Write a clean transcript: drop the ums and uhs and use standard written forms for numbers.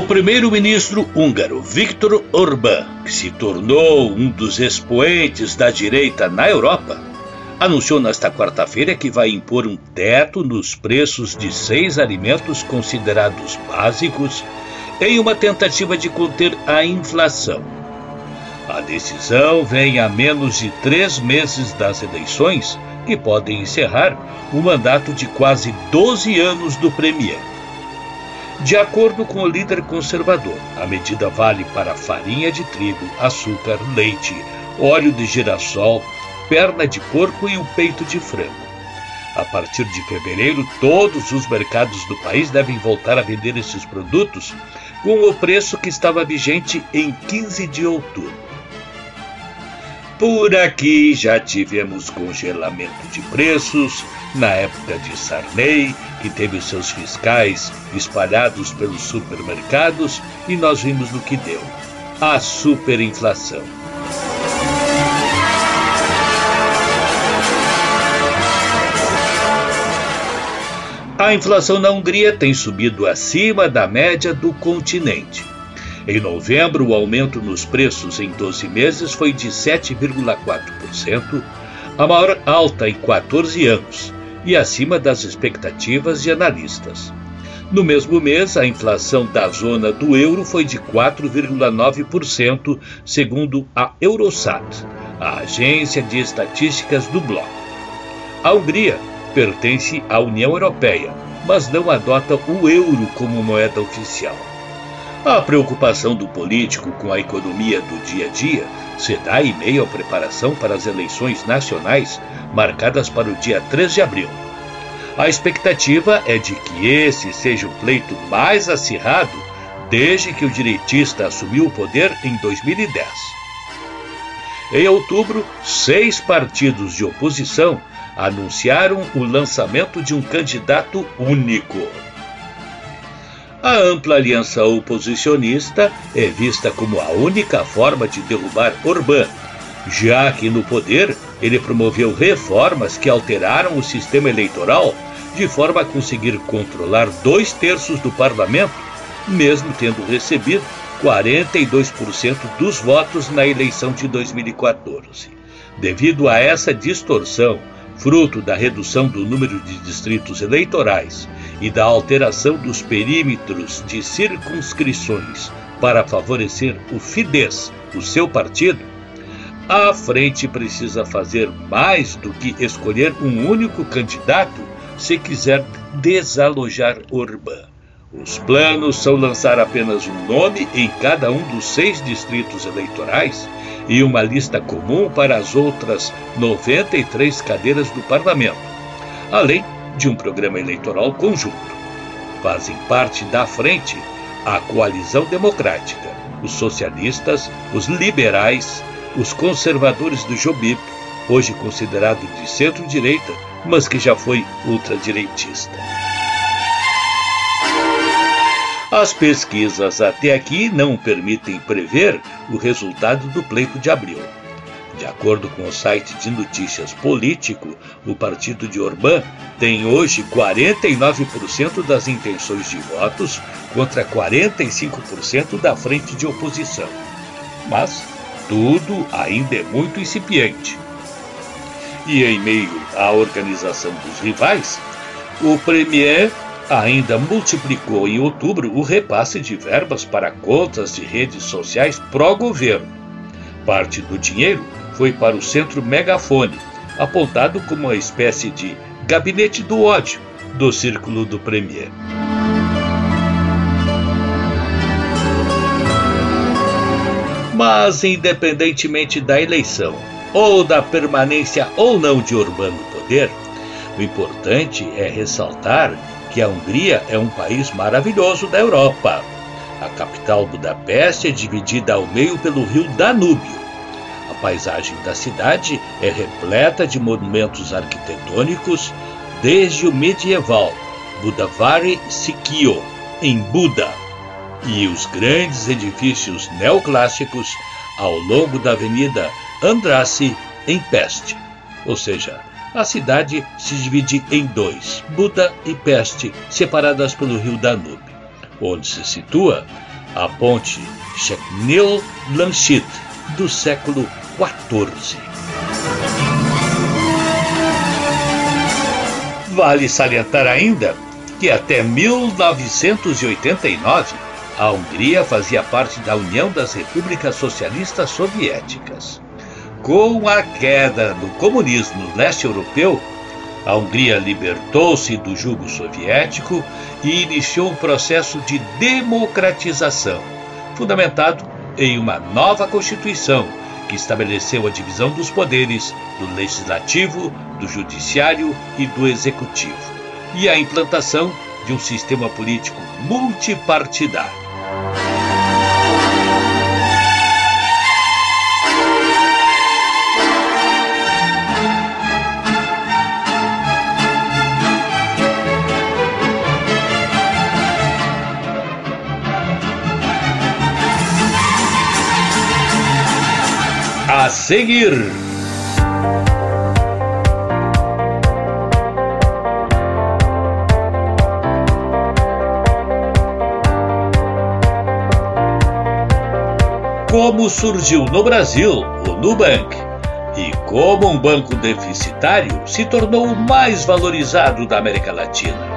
primeiro-ministro húngaro Viktor Orbán, que se tornou um dos expoentes da direita na Europa, anunciou nesta quarta-feira que vai impor um teto nos preços de 6 alimentos considerados básicos em uma tentativa de conter a inflação. A decisão vem a menos de 3 meses das eleições, que podem encerrar o mandato de quase 12 anos do premier. De acordo com o líder conservador, a medida vale para farinha de trigo, açúcar, leite, óleo de girassol, perna de porco e o peito de frango. A partir de fevereiro, todos os mercados do país devem voltar a vender esses produtos com o preço que estava vigente em 15 de outubro. Por aqui já tivemos congelamento de preços na época de Sarney, que teve seus fiscais espalhados pelos supermercados, e nós vimos no que deu: a superinflação. A inflação na Hungria tem subido acima da média do continente. Em novembro, o aumento nos preços em 12 meses foi de 7,4%, a maior alta em 14 anos, e acima das expectativas de analistas. No mesmo mês, a inflação da zona do euro foi de 4,9%, segundo a Eurostat, a agência de estatísticas do bloco. A Hungria pertence à União Europeia, mas não adota o euro como moeda oficial. A preocupação do político com a economia do dia a dia se dá em meio à preparação para as eleições nacionais marcadas para o dia 3 de abril. A expectativa é de que esse seja o pleito mais acirrado desde que o direitista assumiu o poder em 2010. Em outubro, 6 partidos de oposição anunciaram o lançamento de um candidato único. A ampla aliança oposicionista é vista como a única forma de derrubar Orbán, já que no poder ele promoveu reformas que alteraram o sistema eleitoral de forma a conseguir controlar 2/3 do parlamento, mesmo tendo recebido 42% dos votos na eleição de 2014. Devido a essa distorção, fruto da redução do número de distritos eleitorais e da alteração dos perímetros de circunscrições para favorecer o Fidesz, o seu partido, a frente precisa fazer mais do que escolher um único candidato se quiser desalojar Orbán. Os planos são lançar apenas um nome em cada um dos 6 distritos eleitorais e uma lista comum para as outras 93 cadeiras do parlamento, além de um programa eleitoral conjunto. Fazem parte da frente a Coalizão Democrática, os socialistas, os liberais, os conservadores do Jobbik, hoje considerado de centro-direita, mas que já foi ultradireitista. As pesquisas até aqui não permitem prever o resultado do pleito de abril. De acordo com o site de notícias Político, o partido de Orbán tem hoje 49% das intenções de votos contra 45% da frente de oposição. Mas tudo ainda é muito incipiente. E em meio à organização dos rivais, o premier ainda multiplicou em outubro o repasse de verbas para contas de redes sociais pró-governo. Parte do dinheiro foi para o Centro Megafone, apontado como uma espécie de gabinete do ódio do círculo do premier. Mas, independentemente da eleição, ou da permanência ou não de Orbán no poder, o importante é ressaltar que a Hungria é um país maravilhoso da Europa. A capital, Budapeste, é dividida ao meio pelo rio Danúbio. A paisagem da cidade é repleta de monumentos arquitetônicos desde o medieval Budavári Sikió, em Buda, e os grandes edifícios neoclássicos ao longo da Avenida Andrassy, em Peste. Ou seja, a cidade se divide em 2, Buda e Peste, separadas pelo rio Danúbio. Onde se situa a ponte Cheknil-Lanchit, do século XIV. Vale salientar ainda que até 1989 a Hungria fazia parte da União das Repúblicas Socialistas Soviéticas. Com a queda do comunismo no leste europeu, a Hungria libertou-se do jugo soviético e iniciou um processo de democratização, fundamentado em uma nova Constituição que estabeleceu a divisão dos poderes do Legislativo, do Judiciário e do Executivo, e a implantação de um sistema político multipartidário. A seguir, como surgiu no Brasil o Nubank e como um banco deficitário se tornou o mais valorizado da América Latina.